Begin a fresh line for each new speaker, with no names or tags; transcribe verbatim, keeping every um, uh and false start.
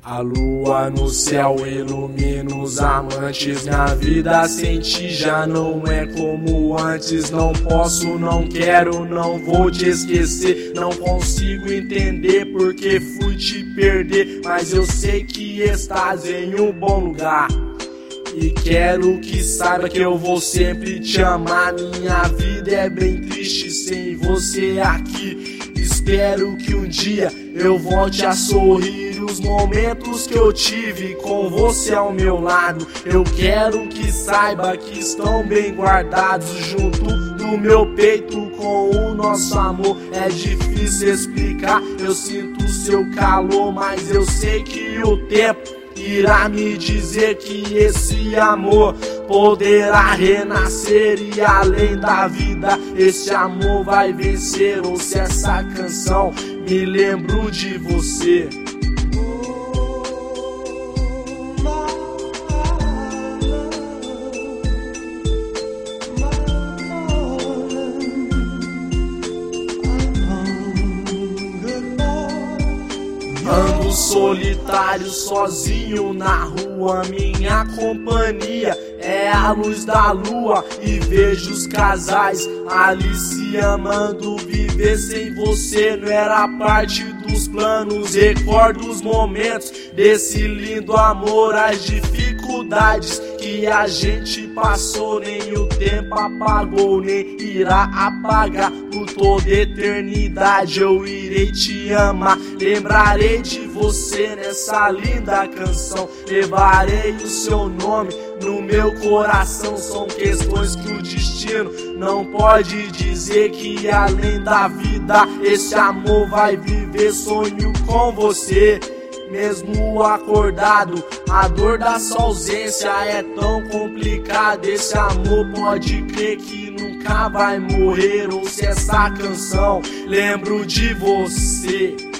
A lua no céu ilumina os amantes. Minha vida sem ti já não é como antes. Não posso, não quero, não vou te esquecer. Não consigo entender porque fui te perder, mas eu sei que estás em um bom lugar. E quero que saiba que eu vou sempre te amar. Minha vida é bem triste sem você aqui. Espero que um dia eu volte a sorrir. Os momentos que eu tive com você ao meu lado, eu quero que saiba que estão bem guardados junto do meu peito com o nosso amor. É difícil explicar, eu sinto seu calor, mas eu sei que o tempo irá me dizer que esse amor poderá renascer e além da vida esse amor vai vencer. Ouça essa canção, me lembro de você. Ando solitário, sozinho na rua. Minha companhia é a luz da lua. E vejo os casais ali se amando. Viver sem você não era parte dos planos. Recordo os momentos desse lindo amor. As dificuldades que a gente passou, nem o tempo apagou, nem irá apagar. Por toda eternidade eu irei te amar. Lembrarei de você nessa linda canção. Levarei o seu nome no meu coração. São questões que o destino não pode dizer, que além da vida esse amor vai viver. Sonho com você mesmo acordado, a dor da sua ausência é tão complicada. Esse amor pode crer que nunca vai morrer. Ouça essa canção, lembro de você.